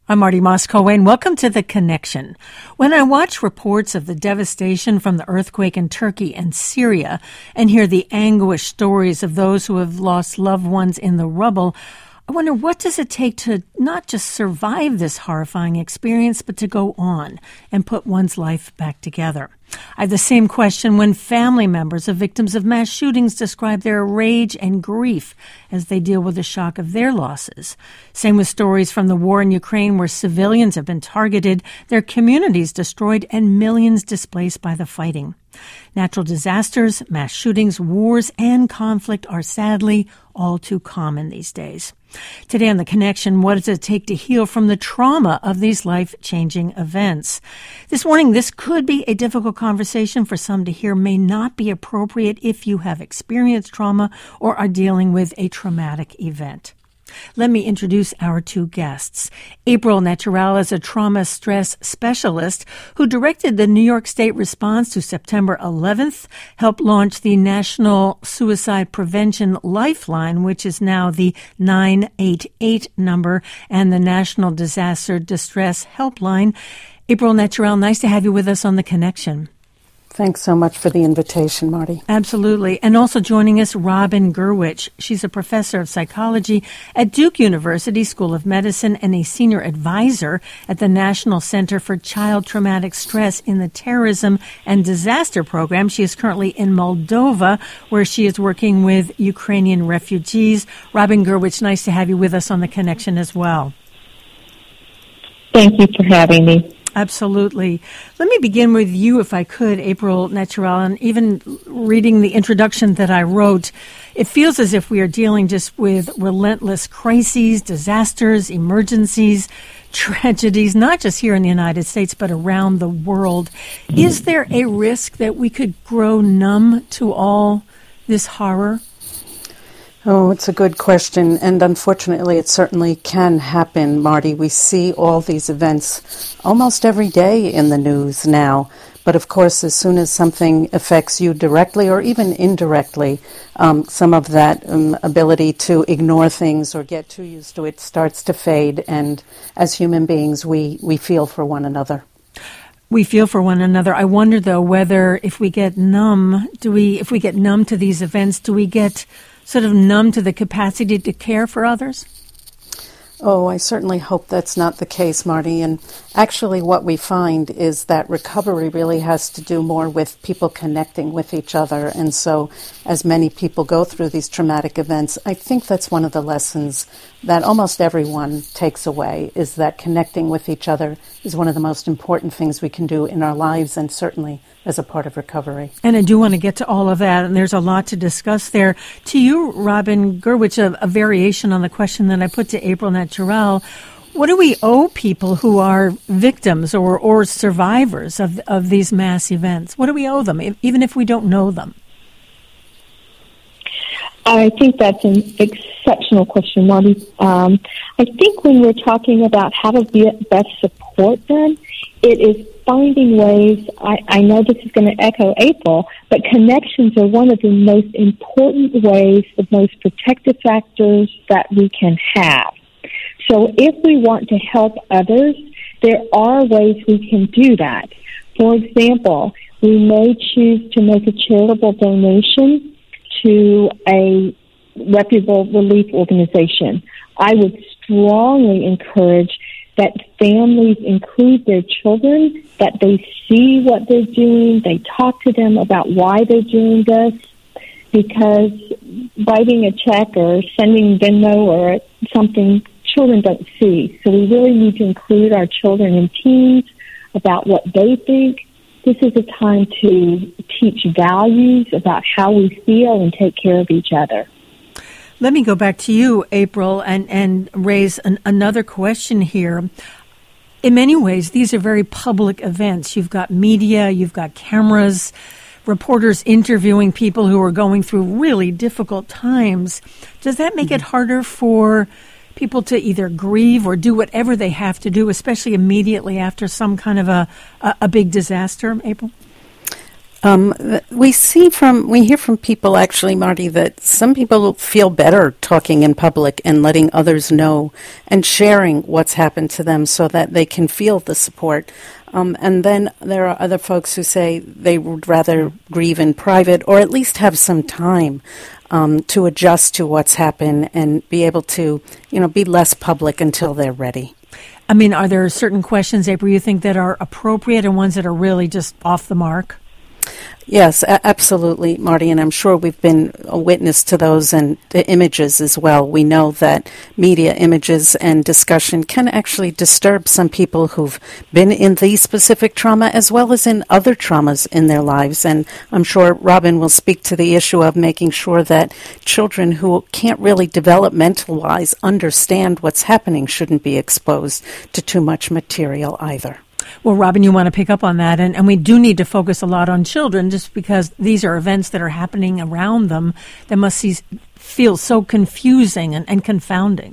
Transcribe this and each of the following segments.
I'm Marty Moss-Cohen. Welcome to The Connection. When I watch reports of the devastation from the earthquake in Turkey and Syria and hear the anguished stories of those who have lost loved ones in the rubble, I wonder, what does it take to not just survive this horrifying experience, but to go on and put one's life back together? I have the same question when family members of victims of mass shootings describe their rage and grief as they deal with the shock of their losses. Same with stories from the war in Ukraine, where civilians have been targeted, their communities destroyed, and millions displaced by the fighting. Natural disasters, mass shootings, wars, and conflict are sadly all too common these days. Today on The Connection, what does it take to heal from the trauma of these life-changing events? This morning, this could be a difficult conversation for some to hear, may not be appropriate if you have experienced trauma or are dealing with a traumatic event. Let me introduce our two guests. April Natural is a trauma stress specialist who directed the New York State response to September 11th, helped launch the National Suicide Prevention Lifeline, which is now the 988 number, and the National Disaster Distress Helpline. April Natural, nice to have you with us on The Connection. Thanks so much for the invitation, Marty. Absolutely. And also joining us, Robin Gurwitch. She's a professor of psychology at Duke University School of Medicine and a senior advisor at the National Center for Child Traumatic Stress in the Terrorism and Disaster Program. She is currently in Moldova, where she is working with Ukrainian refugees. Robin Gurwitch, nice to have you with us on The Connection as well. Thank you for having me. Absolutely. Let me begin with you, if I could, April Natural, and even reading the introduction that I wrote, it feels as if we are dealing just with relentless crises, disasters, emergencies, tragedies, not just here in the United States, but around the world. Is there a risk that we could grow numb to all this horror? Oh, it's a good question, and unfortunately it certainly can happen, Marty. We see all these events almost every day in the news now, but of course as soon as something affects you directly or even indirectly, some of that ability to ignore things or get too used to it starts to fade, and as human beings we feel for one another. We feel for one another. I wonder, though, whether if we get numb, if we get numb to these events, do we get sort of numb to the capacity to care for others? Oh, I certainly hope that's not the case, Marty. And actually what we find is that recovery really has to do more with people connecting with each other. And so as many people go through these traumatic events, I think that's one of the lessons that almost everyone takes away, is that connecting with each other is one of the most important things we can do in our lives, and certainly as a part of recovery. And I do want to get to all of that, and there's a lot to discuss there. To you, Robin Gurwitch, a variation on the question that I put to April Natural, what do we owe people who are victims or survivors of these mass events? What do we owe them, even if we don't know them? I think that's an exceptional question, Marty. I think when we're talking about how to best support them, it is finding ways. I know this is going to echo April, but connections are one of the most important ways, the most protective factors that we can have. So if we want to help others, there are ways we can do that. For example, we may choose to make a charitable donation to a reputable relief organization. I would strongly encourage that families include their children, that they see what they're doing, they talk to them about why they're doing this, because writing a check or sending Venmo or something, children don't see. So we really need to include our children and teens about what they think. This is a time to teach values about how we feel and take care of each other. Let me go back to you, April, and raise another question here. In many ways, these are very public events. You've got media, you've got cameras, reporters interviewing people who are going through really difficult times. Does that make it harder for people to either grieve or do whatever they have to do, especially immediately after some kind of a big disaster, April? We hear from people actually, Marty, that some people feel better talking in public and letting others know and sharing what's happened to them so that they can feel the support. And then there are other folks who say they would rather grieve in private or at least have some time to adjust to what's happened and be able to, be less public until they're ready. I mean, are there certain questions, April, you think that are appropriate and ones that are really just off the mark? Yes, absolutely, Marty, and I'm sure we've been a witness to those and the images as well. We know that media images and discussion can actually disturb some people who've been in the specific trauma as well as in other traumas in their lives. And I'm sure Robin will speak to the issue of making sure that children who can't really developmental-wise understand what's happening shouldn't be exposed to too much material either. Well, Robin, you want to pick up on that, and we do need to focus a lot on children just because these are events that are happening around them that must feel so confusing and confounding.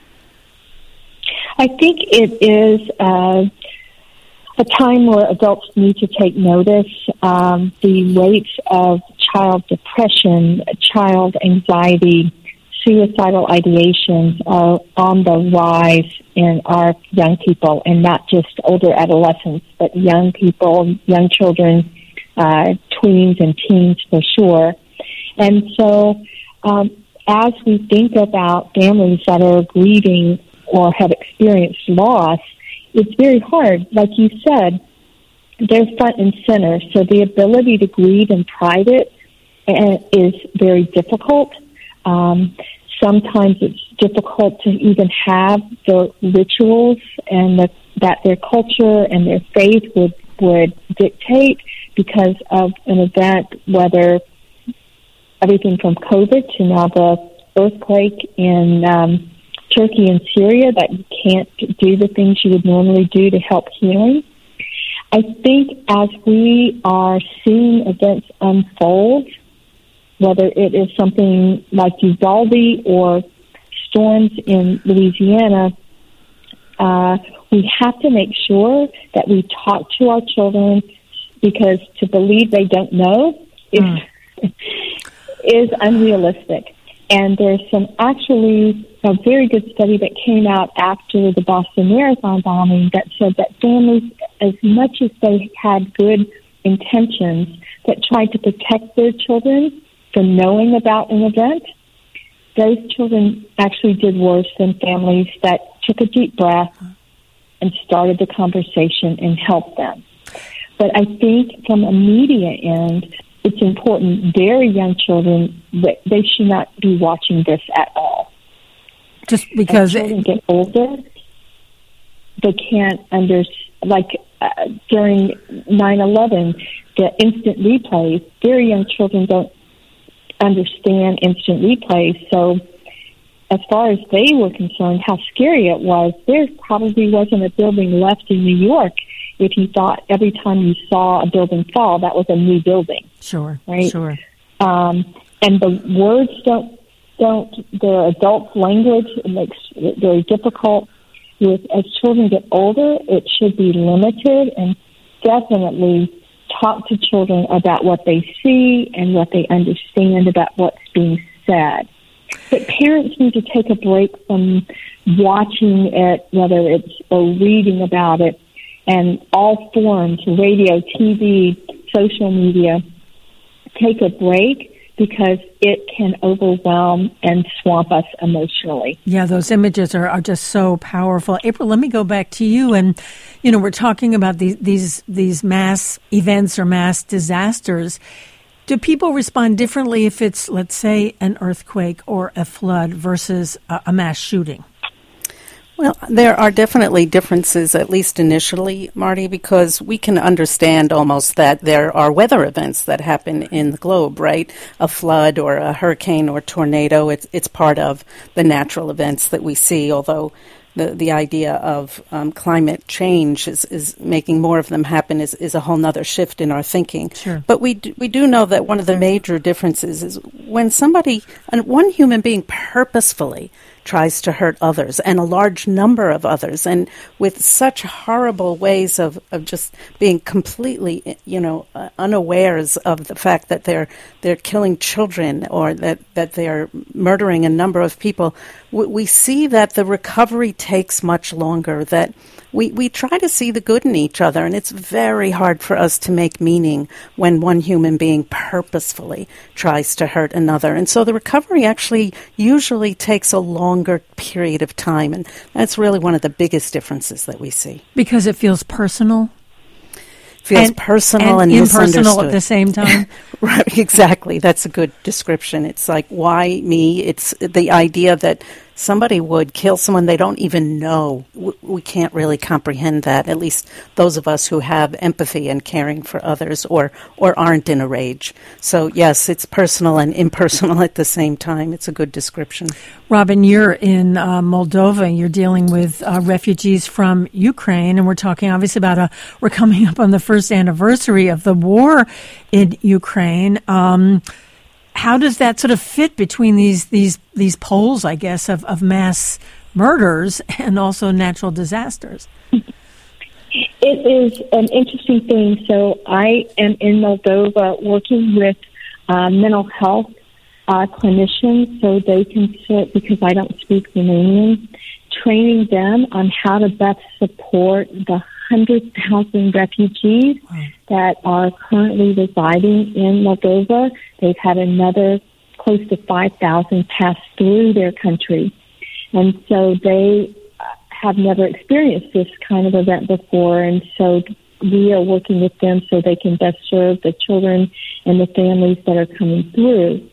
I think it is a time where adults need to take notice. The rates of child depression, child anxiety, suicidal ideations are on the rise in our young people, and not just older adolescents, but young people, young children, tweens and teens for sure. And so as we think about families that are grieving or have experienced loss, it's very hard. Like you said, they're front and center, so the ability to grieve in private is very difficult. Sometimes it's difficult to even have the rituals and that their culture and their faith would dictate because of an event, whether everything from COVID to now the earthquake in Turkey and Syria, that you can't do the things you would normally do to help healing. I think as we are seeing events unfold, whether it is something like Uvalde or storms in Louisiana, we have to make sure that we talk to our children, because to believe they don't know is unrealistic. And there's actually a very good study that came out after the Boston Marathon bombing that said that families, as much as they had good intentions, that tried to protect their children from knowing about an event, those children actually did worse than families that took a deep breath and started the conversation and helped them. But I think from a media end, it's important, very young children, they should not be watching this at all. Just because as children get older, they can't during 9/11, the instant replays, very young children don't understand instant replays. So as far as they were concerned, how scary it was, there probably wasn't a building left in New York if you thought every time you saw a building fall, that was a new building. Sure, right? Sure. And the words the adult language, it makes it very difficult. As children get older, it should be limited, and definitely talk to children about what they see and what they understand about what's being said. But parents need to take a break from watching it, whether it's or reading about it, and all forms, radio, TV, social media. Take a break, because it can overwhelm and swamp us emotionally. Yeah, those images are just so powerful. April, let me go back to you. And, we're talking about these mass events or mass disasters. Do people respond differently if it's, let's say, an earthquake or a flood versus a mass shooting? Well, there are definitely differences, at least initially, Marty, because we can understand almost that there are weather events that happen in the globe, right? A flood or a hurricane or tornado, it's part of the natural events that we see, although the idea of climate change is making more of them happen is a whole nother shift in our thinking. Sure. But we do know that one of the major differences is when one human being purposefully tries to hurt others, and a large number of others, and with such horrible ways of just being completely, unawares of the fact that they're killing children, or that they're murdering a number of people. We see that the recovery takes much longer, that we try to see the good in each other, and it's very hard for us to make meaning when one human being purposefully tries to hurt another. And so the recovery actually usually takes a longer period of time, and that's really one of the biggest differences that we see. Because it feels personal? Feels personal and impersonal at the same time. Right, exactly. That's a good description. It's like, why me? It's the idea that somebody would kill someone they don't even know. We can't really comprehend that, at least those of us who have empathy and caring for others or aren't in a rage. So, yes, it's personal and impersonal at the same time. It's a good description. Robin, you're in Moldova. You're dealing with refugees from Ukraine, and we're talking obviously about we're coming up on the first anniversary of the war in Ukraine. How does that sort of fit between these poles, I guess, of mass murders and also natural disasters? It is an interesting thing. So I am in Moldova working with mental health clinicians so they can sit, because I don't speak Romanian, training them on how to best support the 100,000 refugees that are currently residing in Moldova. They've had another close to 5,000 pass through their country. And so they have never experienced this kind of event before. And so we are working with them so they can best serve the children and the families that are coming through.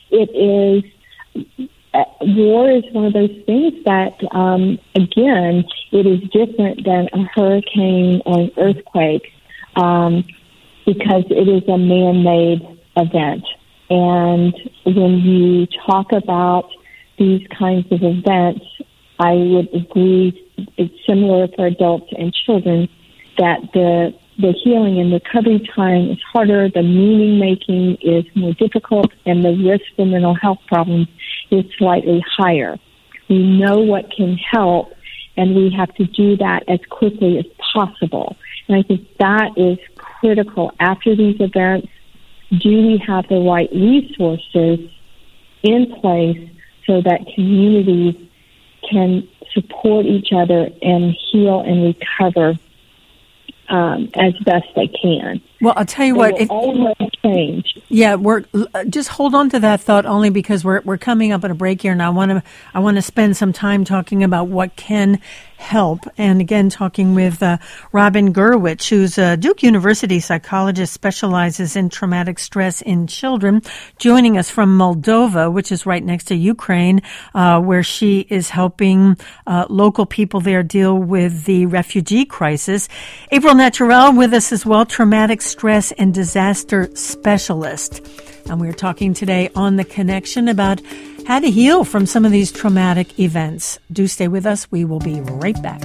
War is one of those things that, again, it is different than a hurricane or an earthquake because it is a man-made event. And when you talk about these kinds of events, I would agree it's similar for adults and children that the healing and recovery time is harder, the meaning-making is more difficult, and the risk for mental health problems is slightly higher. We know what can help, and we have to do that as quickly as possible. And I think that is critical. After these events, do we have the right resources in place so that communities can support each other and heal and recover as best they can? Well, I'll tell you what. Always change. Yeah, we're just hold on to that thought only because we're coming up on a break here, and I want to spend some time talking about what can help. And again, talking with Robin Gurwitch, who's a Duke University psychologist, specializes in traumatic stress in children, joining us from Moldova, which is right next to Ukraine, where she is helping local people there deal with the refugee crisis. April Naturel with us as well, traumatic stress and disaster specialist. And we're talking today on The Connection about how to heal from some of these traumatic events. Do stay with us. We will be right back.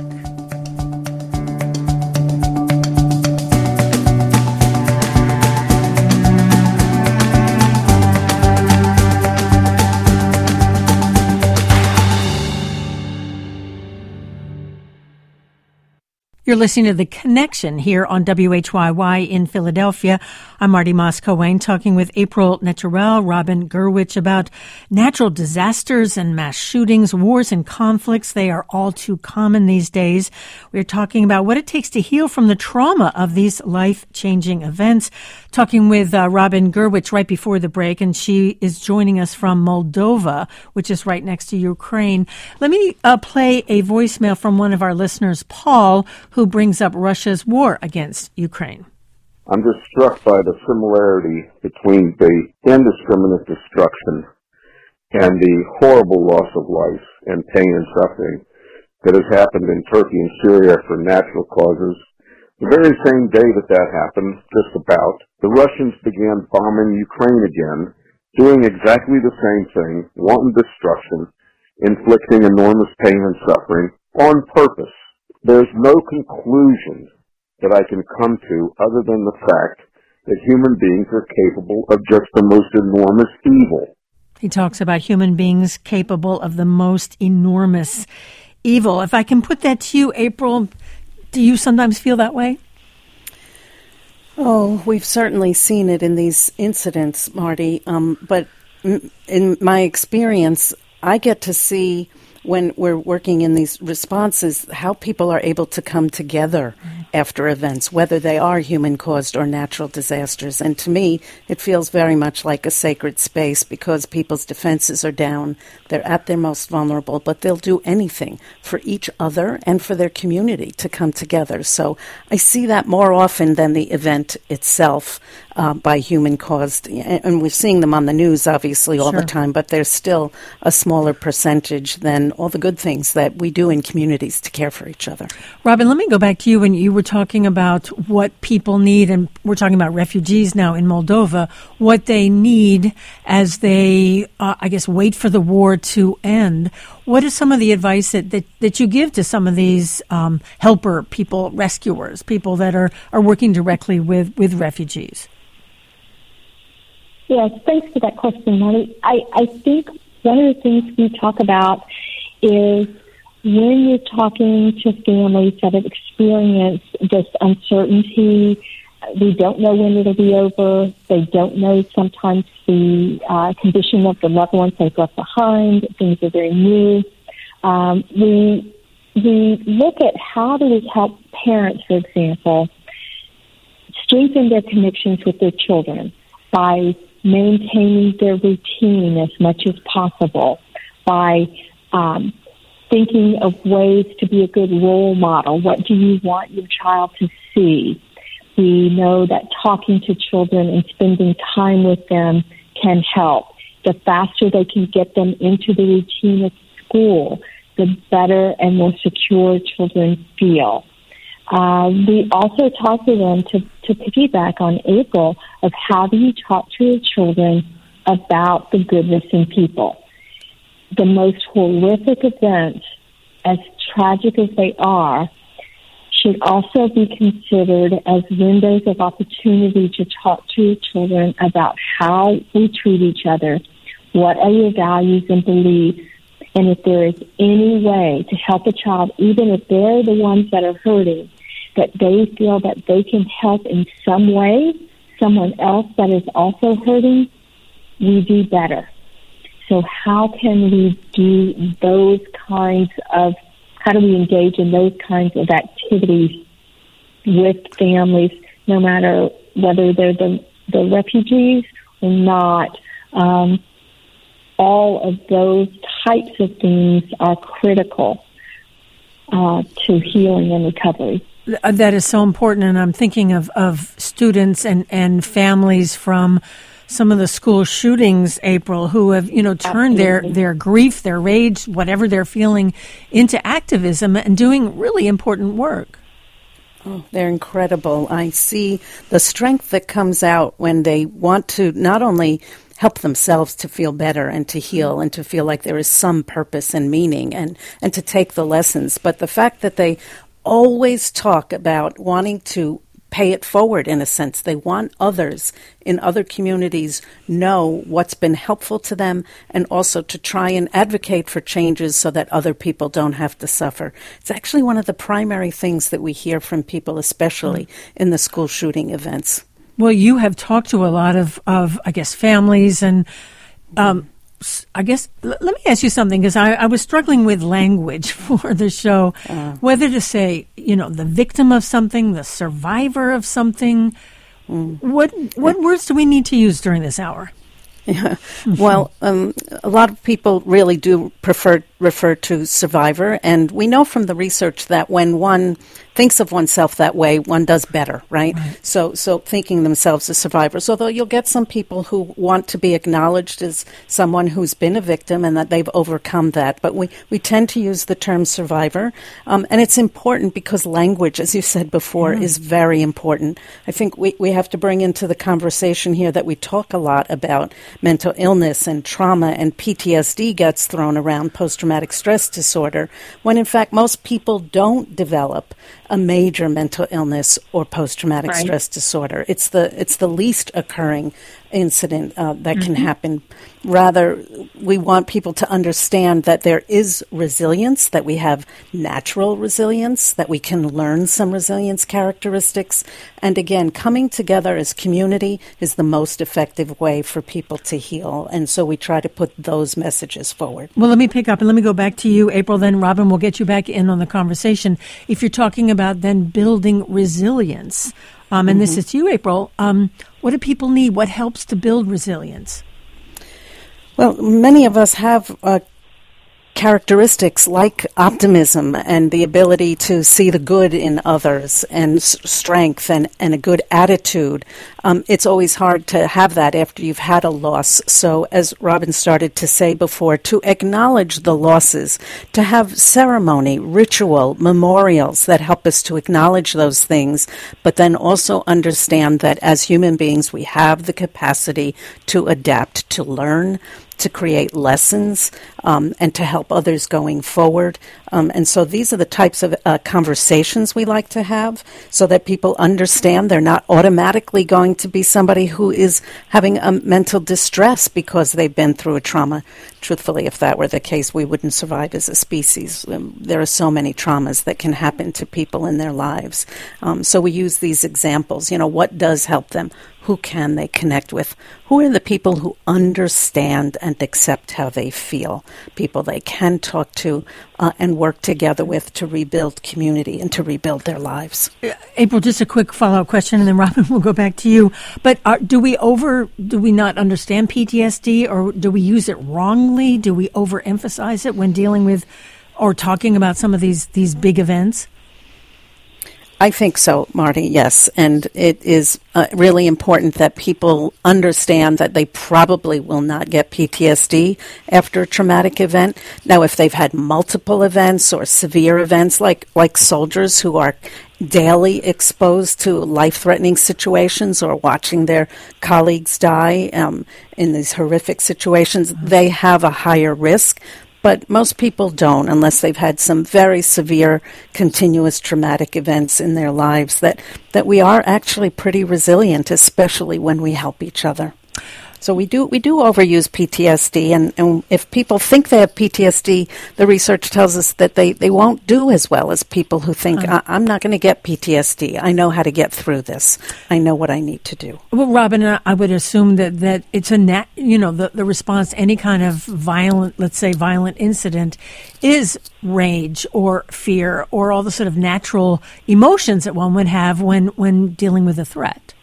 You're listening to The Connection here on WHYY in Philadelphia. I'm Marty Moss-Cowain talking with April Naturel, Robin Gurwitch about natural disasters and mass shootings, wars and conflicts. They are all too common these days. We're talking about what it takes to heal from the trauma of these life-changing events. Talking with Robin Gurwitch right before the break, and she is joining us from Moldova, which is right next to Ukraine. Let me play a voicemail from one of our listeners, Paul, who brings up Russia's war against Ukraine. I'm just struck by the similarity between the indiscriminate destruction and the horrible loss of life and pain and suffering that has happened in Turkey and Syria for natural causes. The very same day that happened, just about, the Russians began bombing Ukraine again, doing exactly the same thing, wanton destruction, inflicting enormous pain and suffering on purpose. There's no conclusion that I can come to other than the fact that human beings are capable of just the most enormous evil. He talks about human beings capable of the most enormous evil. If I can put that to you, April, do you sometimes feel that way? Oh, we've certainly seen it in these incidents, Marty. But in my experience, I get to see when we're working in these responses how people are able to come together after events, whether they are human-caused or natural disasters. And to me, it feels very much like a sacred space because people's defenses are down. They're at their most vulnerable, but they'll do anything for each other and for their community to come together. So I see that more often than the event itself by human-caused. And we're seeing them on the news, obviously, all the time, but there's still a smaller percentage than all the good things that we do in communities to care for each other. Robin, let me go back to you when you were talking about what people need, and we're talking about refugees now in Moldova, what they need as they, wait for the war to end. What is some of the advice that you give to some of these helper people, rescuers, people that are working directly with refugees? Yes, thanks for that question, Marty. I think one of the things we talk about is when you're talking to families that have experienced this uncertainty, we don't know when it'll be over. They don't know sometimes the condition of the loved ones they've left behind. Things are very new. We look at how do we help parents, for example, strengthen their connections with their children by maintaining their routine as much as possible, by thinking of ways to be a good role model. What do you want your child to see? We know that talking to children and spending time with them can help. The faster they can get them into the routine of school, the better and more secure children feel. We also talk to them to piggyback on April of how do you talk to your children about the goodness in people. The most horrific events, as tragic as they are, should also be considered as windows of opportunity to talk to your children about how we treat each other, what are your values and beliefs, and if there is any way to help a child, even if they're the ones that are hurting, that they feel that they can help in some way someone else that is also hurting, we do better. So how can we do those kinds of, how do we engage in those kinds of activities with families, no matter whether they're the refugees or not? All of those types of things are critical to healing and recovery. That is so important, and I'm thinking of students and families from some of the school shootings, April, who have, turned their grief, their rage, whatever they're feeling, into activism and doing really important work. Oh, they're incredible. I see the strength that comes out when they want to not only help themselves to feel better and to heal and to feel like there is some purpose and meaning and to take the lessons, but the fact that they always talk about wanting to pay it forward in a sense. They want others in other communities know what's been helpful to them and also to try and advocate for changes so that other people don't have to suffer. It's actually one of the primary things that we hear from people, especially in the school shooting events. Well, you have talked to a lot of families and let me ask you something, because I was struggling with language for the show, whether to say, the victim of something, the survivor of something. What words do we need to use during this hour? Yeah. Well, a lot of people really do refer to survivor, and we know from the research that when one thinks of oneself that way, one does better, right? So thinking themselves as survivors, although you'll get some people who want to be acknowledged as someone who's been a victim and that they've overcome that. But we tend to use the term survivor, and it's important because language, as you said before, is very important. I think we have to bring into the conversation here that we talk a lot about mental illness and trauma, and PTSD gets thrown around, post-traumatic stress disorder, when in fact most people don't develop a major mental illness or post-traumatic stress disorder. It's the least occurring incident that can happen. Rather, we want people to understand that there is resilience, that we have natural resilience, that we can learn some resilience characteristics. And again, coming together as community is the most effective way for people to heal. And so we try to put those messages forward. Well, let me pick up and let me go back to you, April. Then, Robin, we'll get you back in on the conversation. If you're talking about then building resilience, and this is to you, April, what do people need? What helps to build resilience? Well, many of us have characteristics like optimism and the ability to see the good in others and strength and a good attitude. It's always hard to have that after you've had a loss. So as Robin started to say before, to acknowledge the losses, to have ceremony, ritual, memorials that help us to acknowledge those things, but then also understand that as human beings we have the capacity to adapt, to learn, to create lessons, and to help others going forward. And so these are the types of conversations we like to have so that people understand they're not automatically going to be somebody who is having a mental distress because they've been through a trauma. Truthfully, if that were the case, we wouldn't survive as a species. There are so many traumas that can happen to people in their lives. So we use these examples. What does help them? Who can they connect with? Who are the people who understand and accept how they feel? People they can talk to and work together with to rebuild community and to rebuild their lives. April, just a quick follow-up question, and then Robin, we'll go back to you. But do we not understand PTSD, or do we use it wrongly? Do we overemphasize it when dealing with or talking about some of these big events? I think so, Marty, yes. And it is really important that people understand that they probably will not get PTSD after a traumatic event. Now, if they've had multiple events or severe events, like soldiers who are daily exposed to life-threatening situations or watching their colleagues die in these horrific situations, they have a higher risk. But most people don't unless they've had some very severe, continuous traumatic events in their lives, that we are actually pretty resilient, especially when we help each other. So we do overuse PTSD, and if people think they have PTSD, the research tells us that they won't do as well as people who think, I'm not going to get PTSD. I know how to get through this. I know what I need to do. Well, Robin, I would assume that it's the response to any kind of violent incident is rage or fear or all the sort of natural emotions that one would have when dealing with a threat.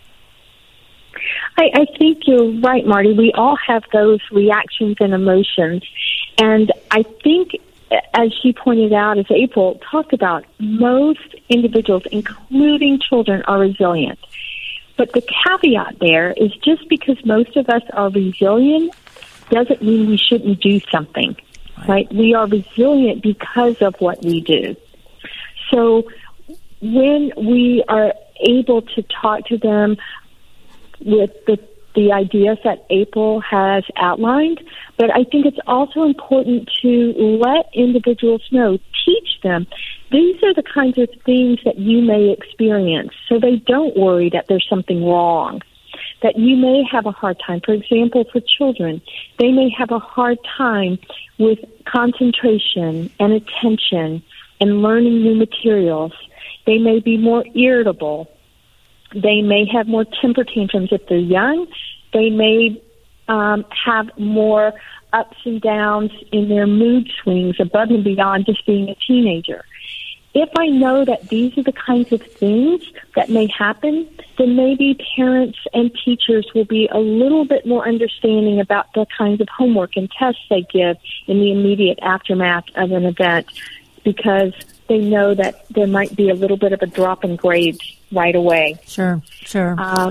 I think you're right, Marty. We all have those reactions and emotions. And I think, as she pointed out, as April talked about, most individuals, including children, are resilient. But the caveat there is just because most of us are resilient doesn't mean we shouldn't do something, right? We are resilient because of what we do. So when we are able to talk to them with the ideas that April has outlined, but I think it's also important to let individuals know, teach them, these are the kinds of things that you may experience, so they don't worry that there's something wrong, that you may have a hard time. For example, for children, they may have a hard time with concentration and attention and learning new materials. They may be more irritable. They may have more temper tantrums if they're young. They may have more ups and downs in their mood swings above and beyond just being a teenager. If I know that these are the kinds of things that may happen, then maybe parents and teachers will be a little bit more understanding about the kinds of homework and tests they give in the immediate aftermath of an event, because they know that there might be a little bit of a drop in grades right away. Sure. So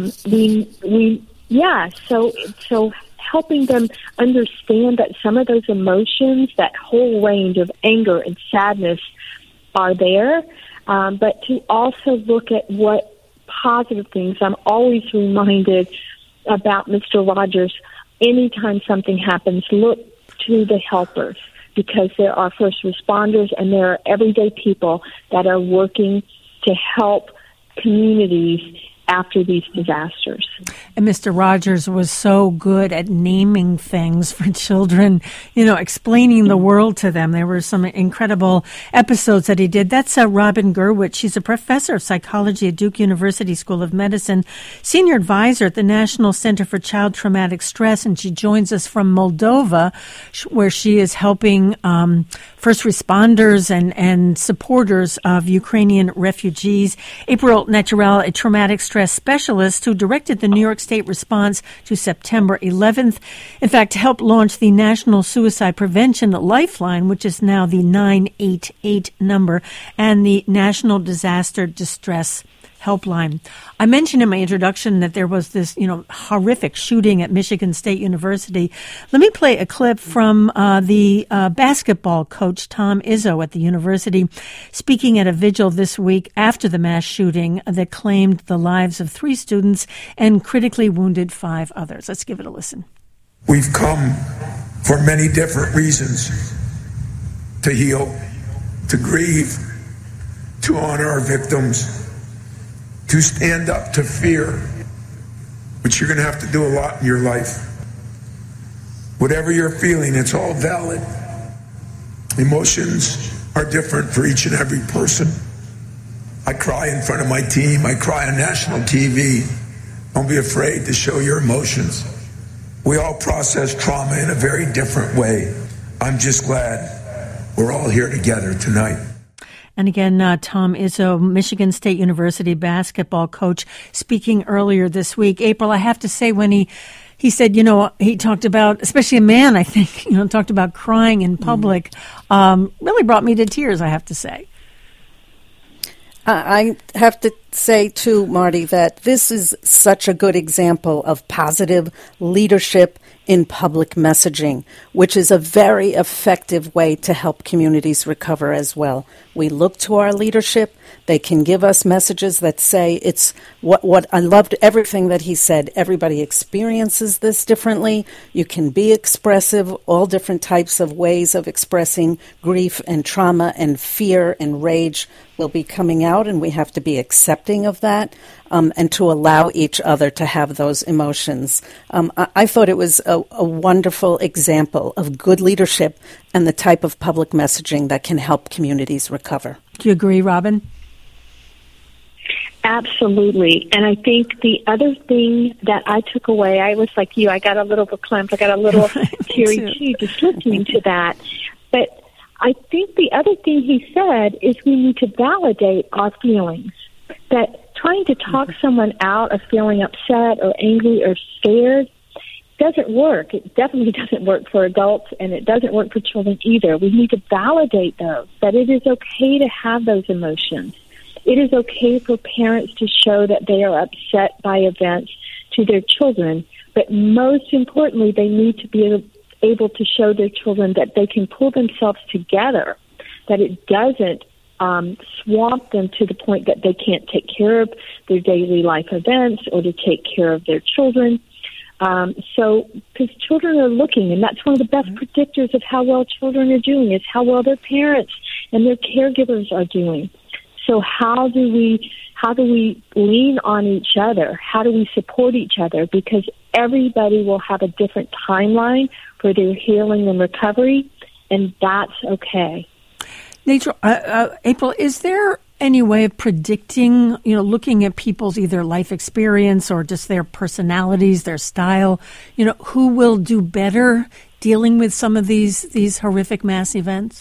helping them understand that some of those emotions, that whole range of anger and sadness, are there, but to also look at what positive things. I'm always reminded about Mr. Rogers. Anytime something happens, look to the helpers, because there are first responders and there are everyday people that are working to help communities after these disasters. And Mr. Rogers was so good at naming things for children, explaining the world to them. There were some incredible episodes that he did. That's Robin Gurwitch. She's a professor of psychology at Duke University School of Medicine, senior advisor at the National Center for Child Traumatic Stress, and she joins us from Moldova, where she is helping first responders and supporters of Ukrainian refugees. April Naturel, a traumatic stress specialist who directed the New York State response to September 11th. In fact, helped launch the National Suicide Prevention Lifeline, which is now the 988 number, and the National Disaster Distress Helpline. I mentioned in my introduction that there was this, horrific shooting at Michigan State University. Let me play a clip from the basketball coach, Tom Izzo, at the university, speaking at a vigil this week after the mass shooting that claimed the lives of 3 students and critically wounded 5 others. Let's give it a listen. We've come for many different reasons: to heal, to grieve, to honor our victims, to stand up to fear, but you're going to have to do a lot in your life. Whatever you're feeling, it's all valid. Emotions are different for each and every person. I cry in front of my team. I cry on national TV. Don't be afraid to show your emotions. We all process trauma in a very different way. I'm just glad we're all here together tonight. And again, Tom Izzo, Michigan State University basketball coach, speaking earlier this week. April, I have to say, when he said, he talked about, especially a man, I think, talked about crying in public, really brought me to tears, I have to say. I have to say, too, Marty, that this is such a good example of positive leadership in public messaging, which is a very effective way to help communities recover as well. We look to our leadership. They can give us messages that say it's what I loved everything that he said. Everybody experiences this differently. You can be expressive, all different types of ways of expressing grief and trauma and fear and rage will be coming out, and we have to be accepting of that and to allow each other to have those emotions. I thought it was a wonderful example of good leadership and the type of public messaging that can help communities recover. Do you agree, Robin? Absolutely. And I think the other thing that I took away, I was like you, I got a little verklempt, I got a little teary too, just listening to that. But I think the other thing he said is we need to validate our feelings. That trying to talk someone out of feeling upset or angry or scared doesn't work. It definitely doesn't work for adults, and it doesn't work for children either. We need to validate those, that it is okay to have those emotions. It is okay for parents to show that they are upset by events to their children, but most importantly, they need to be able to show their children that they can pull themselves together, that it doesn't swamp them to the point that they can't take care of their daily life events or to take care of their children. Because children are looking, and that's one of the best predictors of how well children are doing, is how well their parents and their caregivers are doing. So how do we lean on each other? How do we support each other? Because everybody will have a different timeline for their healing and recovery, and that's okay. April, is there any way of predicting, looking at people's either life experience or just their personalities, their style, who will do better dealing with some of these horrific mass events?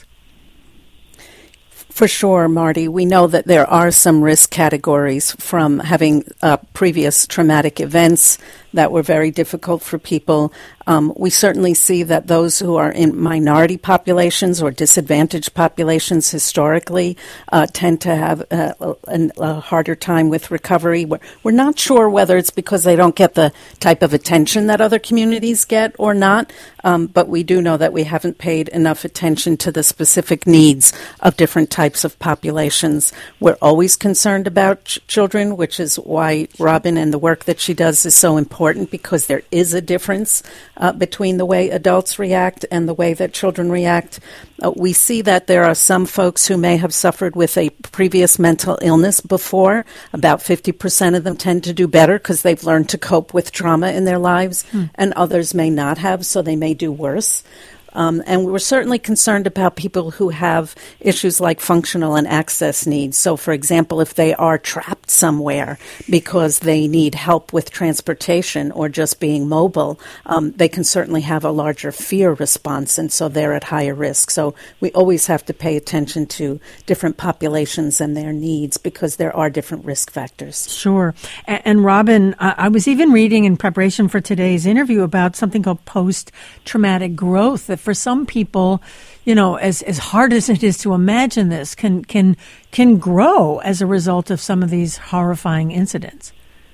For sure, Marty. We know that there are some risk categories from having previous traumatic events that were very difficult for people. We certainly see that those who are in minority populations or disadvantaged populations historically tend to have a harder time with recovery. We're not sure whether it's because they don't get the type of attention that other communities get or not, but we do know that we haven't paid enough attention to the specific needs of different types of populations. We're always concerned about children, which is why Robin and the work that she does is so important. important because there is a difference between the way adults react and the way that children react. We see that there are some folks who may have suffered with a previous mental illness before. About 50% of them tend to do better because they've learned to cope with trauma in their lives, and others may not have, so they may do worse. And we're certainly concerned about people who have issues like functional and access needs. So, for example, if they are trapped somewhere because they need help with transportation or just being mobile, they can certainly have a larger fear response, and so they're at higher risk. So we always have to pay attention to different populations and their needs because there are different risk factors. Sure. And Robin, I was even reading in preparation for today's interview about something called post-traumatic growth, that for some people, as hard as it is to imagine this, can grow as a result of some of these horrifying incidents.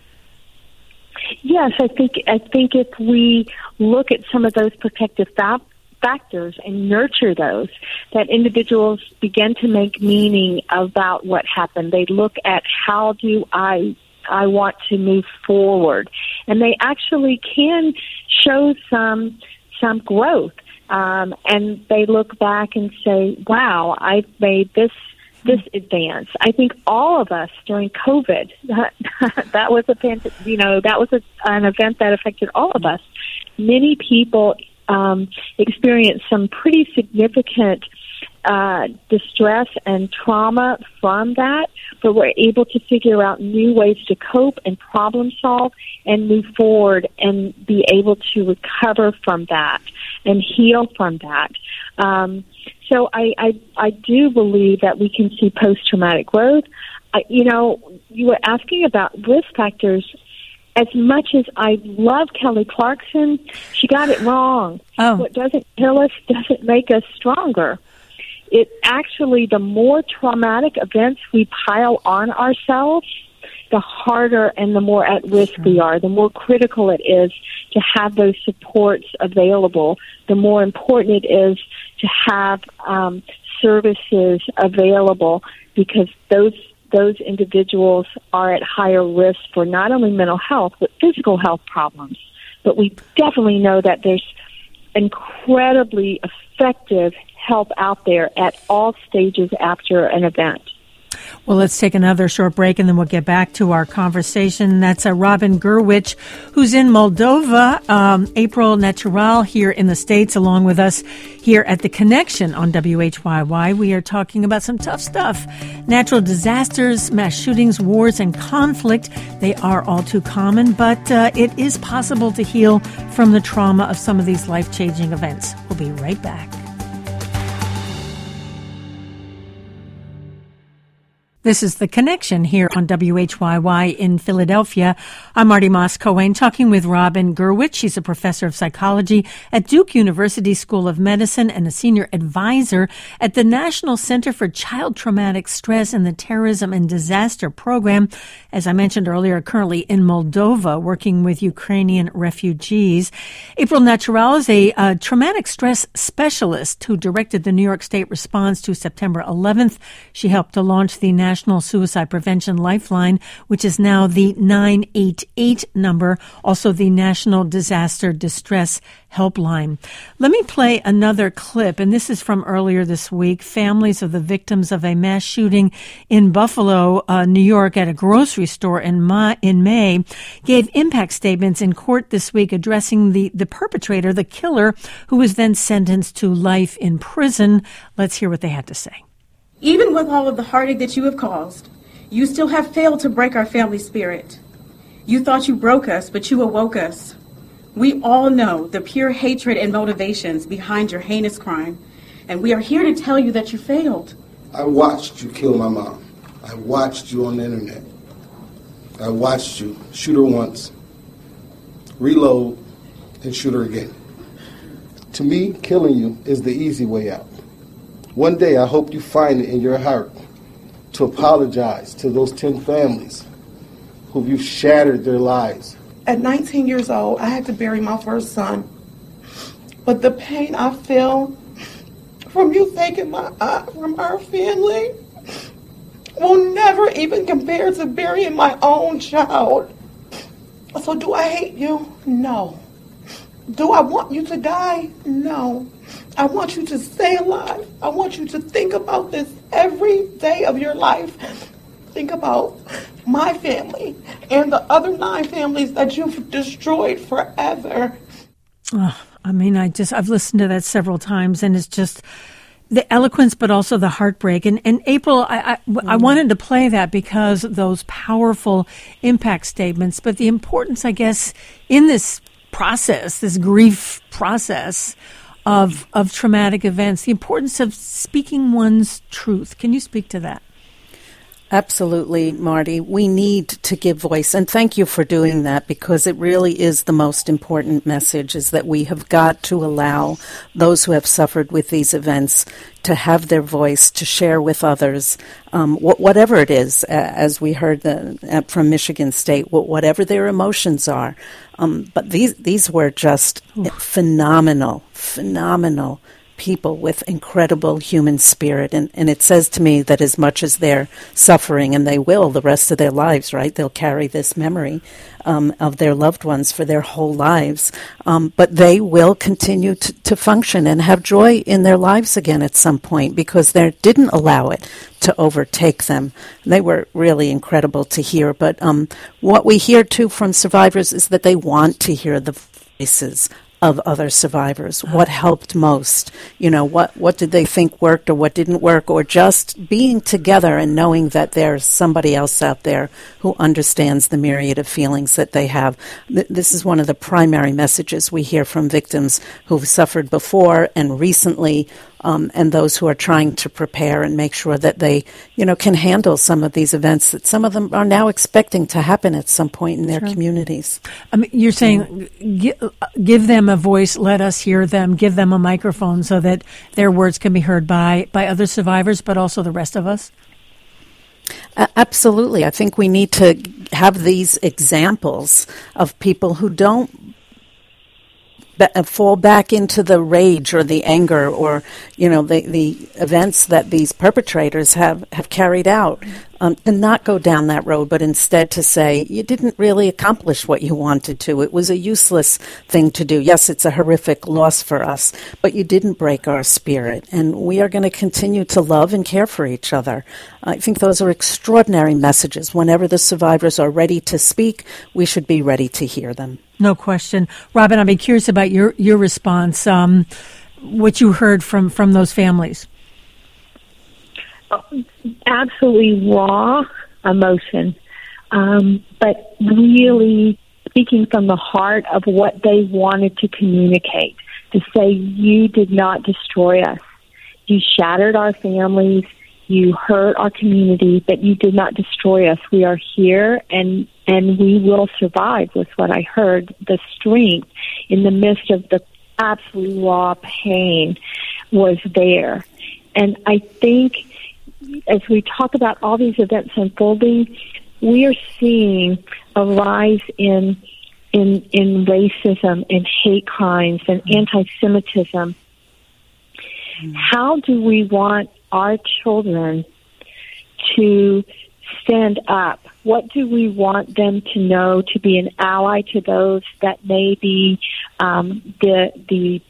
Yes, I think if we look at some of those protective factors and nurture those, that individuals begin to make meaning about what happened. They look at how do I want to move forward, and they actually can show some growth. And they look back and say, wow, I've made this advance. I think all of us during COVID, that was an event that affected all of us. Many people experienced some pretty significant distress and trauma from that, but we're able to figure out new ways to cope and problem solve and move forward and be able to recover from that and heal from that. So I do believe that we can see post-traumatic growth. You were asking about risk factors. As much as I love Kelly Clarkson, she got it wrong. Oh. What doesn't kill us doesn't make us stronger. It actually, the more traumatic events we pile on ourselves, the harder and the more at risk we are, the more critical it is to have those supports available, the more important it is to have services available, because those individuals are at higher risk for not only mental health, but physical health problems. But we definitely know that there's incredibly effective help out there at all stages after an event. Well, let's take another short break and then we'll get back to our conversation. That's Robin Gurwitch, who's in Moldova, April Natural here in the States, along with us here at The Connection on WHYY. We are talking about some tough stuff. Natural disasters, mass shootings, wars, and conflict. They are all too common, but it is possible to heal from the trauma of some of these life-changing events. We'll be right back. This is The Connection here on WHYY in Philadelphia. I'm Marty Moss-Cohen talking with Robin Gurwitch. She's a professor of psychology at Duke University School of Medicine and a senior advisor at the National Center for Child Traumatic Stress and the Terrorism and Disaster Program. As I mentioned earlier, currently in Moldova working with Ukrainian refugees. April Natural is a traumatic stress specialist who directed the New York State response to September 11th. She helped to launch the National Suicide Prevention Lifeline, which is now the 988 number, also the National Disaster Distress Helpline. Let me play another clip, and this is from earlier this week. Families of the victims of a mass shooting in Buffalo, New York, at a grocery store in May gave impact statements in court this week addressing the perpetrator, the killer, who was then sentenced to life in prison. Let's hear what they had to say. Even with all of the heartache that you have caused, you still have failed to break our family spirit. You thought you broke us, but you awoke us. We all know the pure hatred and motivations behind your heinous crime, and we are here to tell you that you failed. I watched you kill my mom. I watched you on the internet. I watched you shoot her once, reload, and shoot her again. To me, killing you is the easy way out. One day, I hope you find it in your heart to apologize to those 10 families who you've shattered their lives. At 19 years old, I had to bury my first son. But the pain I feel from you taking my aunt from our family will never even compare to burying my own child. So do I hate you? No. Do I want you to die? No. I want you to stay alive. I want you to think about this every day of your life. Think about my family and the other 9 families that you've destroyed forever. I've listened to that several times, and it's just the eloquence, but also the heartbreak. And April, I wanted to play that because of those powerful impact statements, but the importance, I guess, in this process, this grief process of traumatic events, the importance of speaking one's truth. Can you speak to that? Absolutely, Marty. We need to give voice, and thank you for doing that, because it really is the most important message, is that we have got to allow those who have suffered with these events to have their voice, to share with others, whatever it is, as we heard from Michigan State, whatever their emotions are. But these were just phenomenal people with incredible human spirit. And it says to me that as much as they're suffering, and they will the rest of their lives, right? They'll carry this memory of their loved ones for their whole lives. But they will continue to function and have joy in their lives again at some point, because they didn't allow it to overtake them. They were really incredible to hear. But what we hear, too, from survivors is that they want to hear the voices of other survivors. What helped most? What did they think worked or what didn't work? Or just being together and knowing that there's somebody else out there who understands the myriad of feelings that they have. This is one of the primary messages we hear from victims who've suffered before and recently, and those who are trying to prepare and make sure that they, can handle some of these events that some of them are now expecting to happen at some point in their communities. You're saying give them a voice, let us hear them, give them a microphone so that their words can be heard by other survivors, but also the rest of us? Absolutely. I think we need to have these examples of people who don't fall back into the rage or the anger or, the events that these perpetrators have carried out, and not go down that road, but instead to say, you didn't really accomplish what you wanted to. It was a useless thing to do. Yes, it's a horrific loss for us, but you didn't break our spirit, and we are going to continue to love and care for each other. I think those are extraordinary messages. Whenever the survivors are ready to speak, we should be ready to hear them. No question. Robin, I'd be curious about your response, what you heard from those families. Absolutely raw emotion, but really speaking from the heart of what they wanted to communicate, to say, you did not destroy us. You shattered our families, you hurt our community, but you did not destroy us. We are here, and we will survive, was what I heard. The strength in the midst of the absolute raw pain was there. And I think as we talk about all these events unfolding, we are seeing a rise in racism and hate crimes and anti-Semitism. How do we want our children to stand up? What do we want them to know to be an ally to those that may be the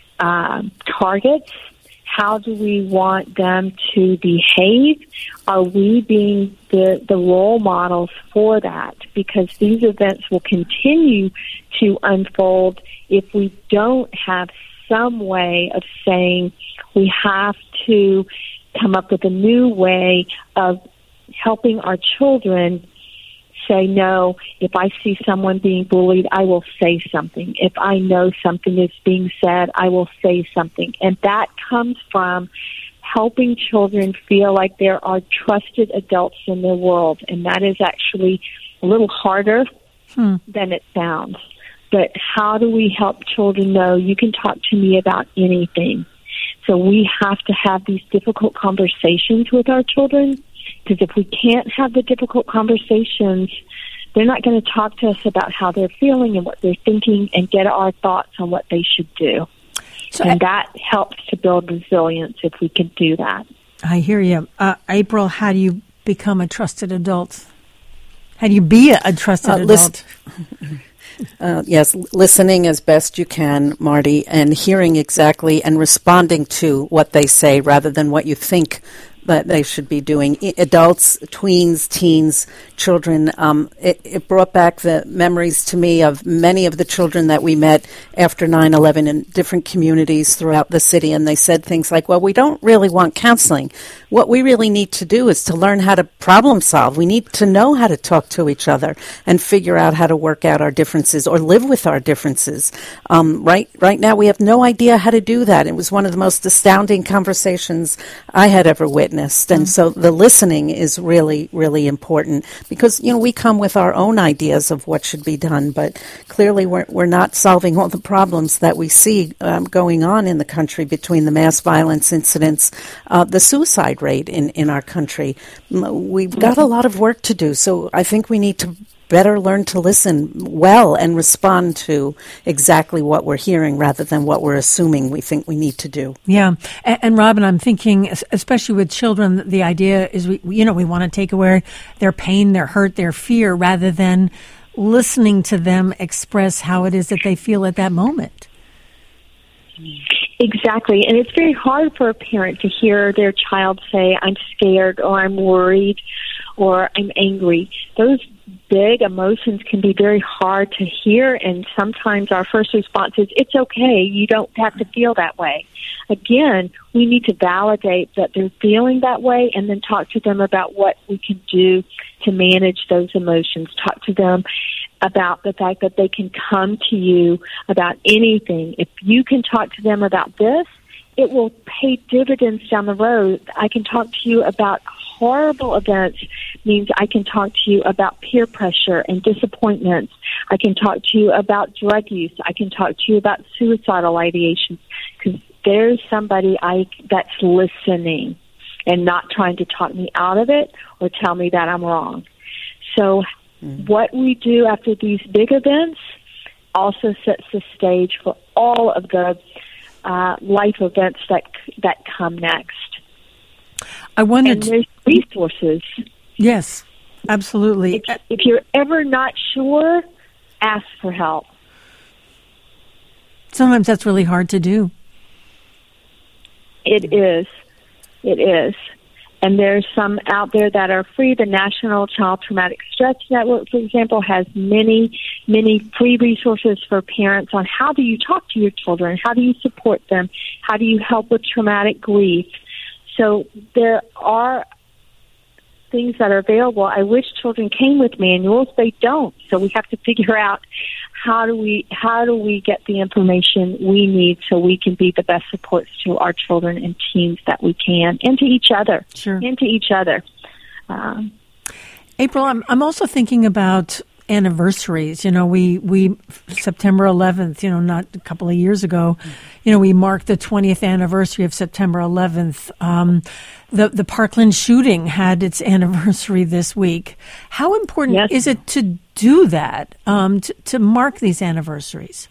targets? How do we want them to behave? Are we being the role models for that? Because these events will continue to unfold if we don't have some way of saying we have to come up with a new way of helping our children say, no, if I see someone being bullied, I will say something. If I know something is being said, I will say something. And that comes from helping children feel like there are trusted adults in their world. And that is actually a little harder than it sounds. But how do we help children know you can talk to me about anything? So we have to have these difficult conversations with our children, because if we can't have the difficult conversations, they're not going to talk to us about how they're feeling and what they're thinking and get our thoughts on what they should do. And that helps to build resilience if we can do that. I hear you. April, how do you become a trusted adult? How do you be a trusted adult? Yes, listening as best you can, Marty, and hearing exactly and responding to what they say rather than what you think that they should be doing. Adults, tweens, teens, children, it brought back the memories to me of many of the children that we met after 9/11 in different communities throughout the city, and they said things like, well, we don't really want counseling. What we really need to do is to learn how to problem solve. We need to know how to talk to each other and figure out how to work out our differences or live with our differences. Right now, we have no idea how to do that. It was one of the most astounding conversations I had ever witnessed. And so the listening is really, really important because, we come with our own ideas of what should be done, but clearly we're not solving all the problems that we see going on in the country between the mass violence incidents, the suicide rate in our country. We've got a lot of work to do, so I think we need to better learn to listen well and respond to exactly what we're hearing rather than what we're assuming we think we need to do. Yeah. And Robin, I'm thinking, especially with children, the idea is we want to take away their pain, their hurt, their fear, rather than listening to them express how it is that they feel at that moment. Exactly. And it's very hard for a parent to hear their child say, I'm scared, or I'm worried, or I'm angry. Those big emotions can be very hard to hear, and sometimes our first response is, it's okay, you don't have to feel that way. Again, we need to validate that they're feeling that way and then talk to them about what we can do to manage those emotions. Talk to them about the fact that they can come to you about anything. If you can talk to them about this, it will pay dividends down the road. I can talk to you about horrible events, means I can talk to you about peer pressure and disappointments. I can talk to you about drug use. I can talk to you about suicidal ideations, because there's somebody that's listening and not trying to talk me out of it or tell me that I'm wrong. So what we do after these big events also sets the stage for all of the life events that come next. I wondered. And there's resources. Yes, absolutely. If you're ever not sure, ask for help. Sometimes that's really hard to do. It is. It is. And there's some out there that are free. The National Child Traumatic Stress Network, for example, has many, many free resources for parents on how do you talk to your children, how do you support them, how do you help with traumatic grief. So there are things that are available. I wish children came with manuals. They don't. So we have to figure out how do we get the information we need so we can be the best supports to our children and teens that we can, and to each other. Sure. And to each other. April, I'm also thinking about anniversaries. We September 11th, not a couple of years ago, we marked the 20th anniversary of September 11th. The Parkland shooting had its anniversary this week. How important is it to do that, to mark these anniversaries?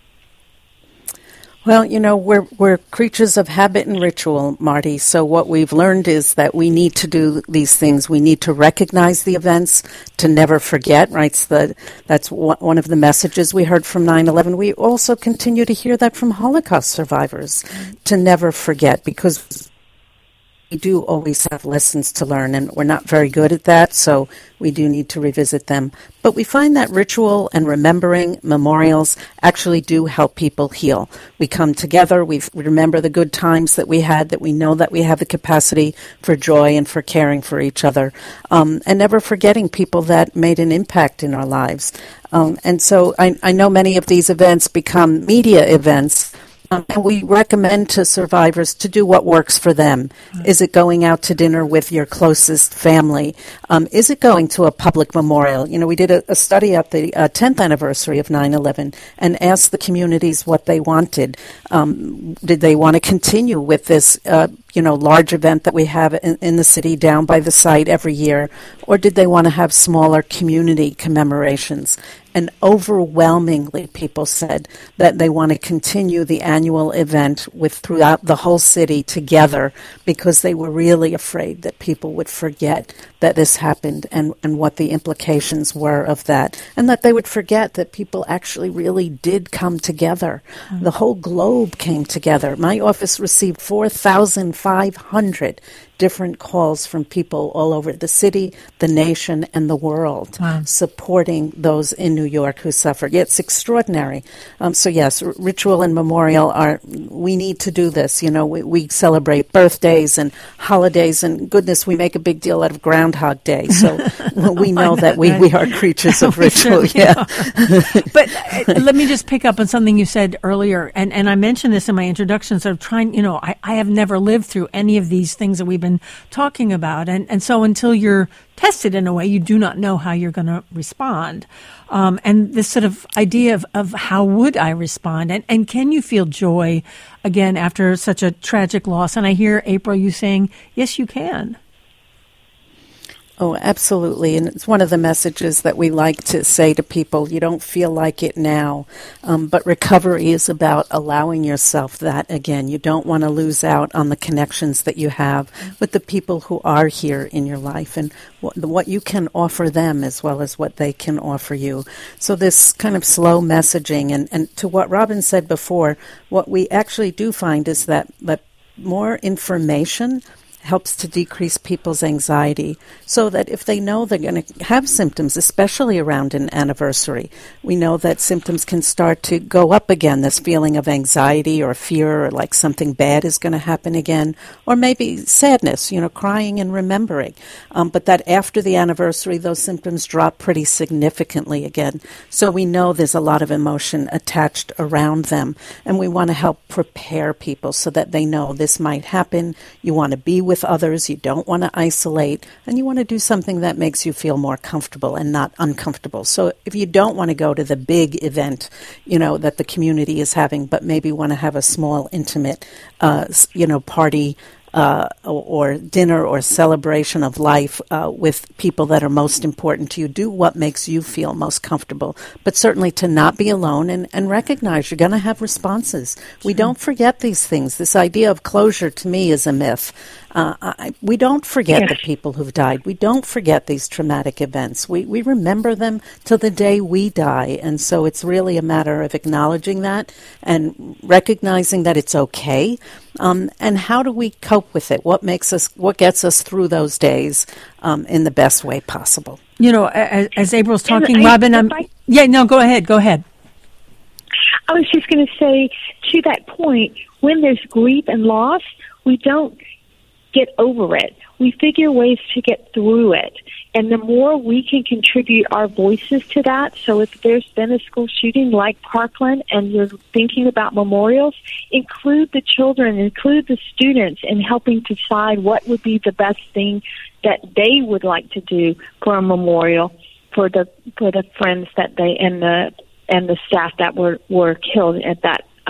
Well, we're creatures of habit and ritual, Marty. So what we've learned is that we need to do these things. We need to recognize the events, to never forget, right? That's one of the messages we heard from 9/11. We also continue to hear that from Holocaust survivors, to never forget, because we do always have lessons to learn, and we're not very good at that, so we do need to revisit them. But we find that ritual and remembering memorials actually do help people heal. We come together, we remember the good times that we had, that we know that we have the capacity for joy and for caring for each other, and never forgetting people that made an impact in our lives. And so I know many of these events become media events, and we recommend to survivors to do what works for them. Is it going out to dinner with your closest family? Is it going to a public memorial? We did a study at the 10th anniversary of 9/11 and asked the communities what they wanted. Did they want to continue with this, large event that we have in the city down by the site every year, or did they want to have smaller community commemorations? And overwhelmingly, people said that they want to continue the annual event throughout the whole city together, because they were really afraid that people would forget that this happened and what the implications were of that, and that they would forget that people actually really did come together. Mm-hmm. The whole globe came together. My office received 4,500 different calls from people all over the city, the nation, and the world, supporting those in New York who suffered. Yeah, it's extraordinary. So yes, ritual and memorial we need to do this. We celebrate birthdays and holidays, and goodness, we make a big deal out of Groundhog Day. So we know that we are creatures of ritual. Yeah. But let me just pick up on something you said earlier, and I mentioned this in my introduction, sort of trying, I have never lived through any of these things that we've been talking about. And so until you're tested in a way, you do not know how you're going to respond. And this sort of idea of how would I respond? And can you feel joy again after such a tragic loss? And I hear, April, you saying, yes, you can. Oh, absolutely. And it's one of the messages that we like to say to people. You don't feel like it now, but recovery is about allowing yourself that again. You don't want to lose out on the connections that you have with the people who are here in your life, and what you can offer them as well as what they can offer you. So this kind of slow messaging, and to what Robin said before, what we actually do find is that more information helps to decrease people's anxiety, so that if they know they're going to have symptoms, especially around an anniversary, we know that symptoms can start to go up again, this feeling of anxiety or fear, or like something bad is going to happen again, or maybe sadness, crying and remembering. But that after the anniversary, those symptoms drop pretty significantly again. So we know there's a lot of emotion attached around them, and we want to help prepare people so that they know this might happen. You want to be with others, you don't want to isolate, and you want to do something that makes you feel more comfortable and not uncomfortable. So if you don't want to go to the big event, that the community is having, but maybe want to have a small, intimate, party or dinner or celebration of life with people that are most important to you, do what makes you feel most comfortable. But certainly to not be alone and recognize you're going to have responses. We don't forget these things. This idea of closure to me is a myth. We don't forget the people who've died. We don't forget these traumatic events. We remember them till the day we die. And so it's really a matter of acknowledging that and recognizing that it's okay. And how do we cope with it? What gets us through those days in the best way possible? As April's talking, Robin, go ahead. I was just going to say, to that point, when there's grief and loss, we don't get over it. We figure ways to get through it. And the more we can contribute our voices to that, so if there's been a school shooting like Parkland and you're thinking about memorials, include the children, include the students in helping decide what would be the best thing that they would like to do for a memorial for the friends that they and the staff that were killed at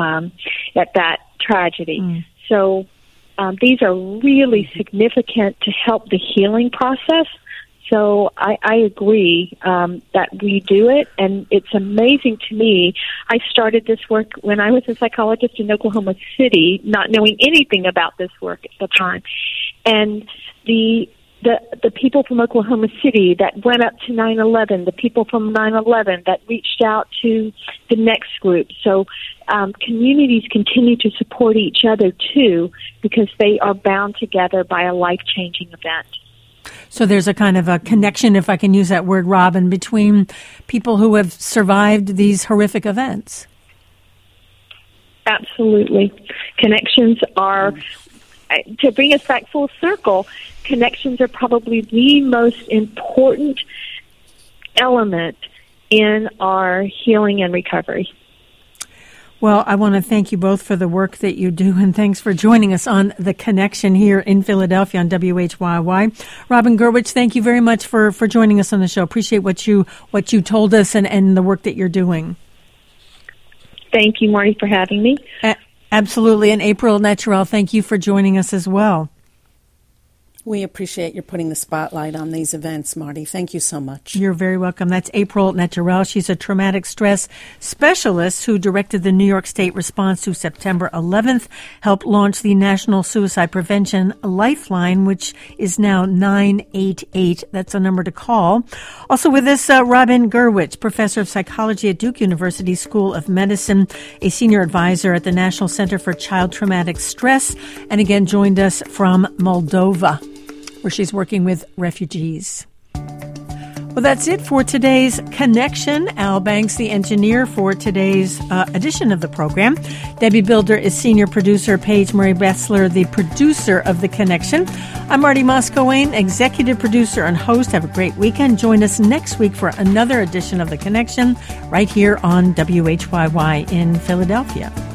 that tragedy. So these are really significant to help the healing process. So I agree that we do it, and it's amazing to me. I started this work when I was a psychologist in Oklahoma City, not knowing anything about this work at the time. And the people from Oklahoma City that went up to 9/11, the people from 9/11 that reached out to the next group. So communities continue to support each other, too, because they are bound together by a life-changing event. So there's a kind of a connection, if I can use that word, Robin, between people who have survived these horrific events. Absolutely. Connections are, to bring us back full circle, connections are probably the most important element in our healing and recovery. Well, I want to thank you both for the work that you do, and thanks for joining us on The Connection here in Philadelphia on WHYY. Robin Gurwitch, thank you very much for joining us on the show. Appreciate what you told us and the work that you're doing. Thank you, Marty, for having me. Absolutely. And April Naturel, thank you for joining us as well. We appreciate your putting the spotlight on these events, Marty. Thank you so much. You're very welcome. That's April Naturel. She's a traumatic stress specialist who directed the New York State response to September 11th, helped launch the National Suicide Prevention Lifeline, which is now 988. That's a number to call. Also with us, Robin Gurwitch, professor of psychology at Duke University School of Medicine, a senior advisor at the National Center for Child Traumatic Stress, and again joined us from Moldova, where she's working with refugees. Well, that's it for today's Connection. Al Banks, the engineer for today's edition of the program. Debbie Builder is senior producer. Paige Murray Bessler, the producer of The Connection. I'm Marty Moscowain, executive producer and host. Have a great weekend. Join us next week for another edition of The Connection right here on WHYY in Philadelphia.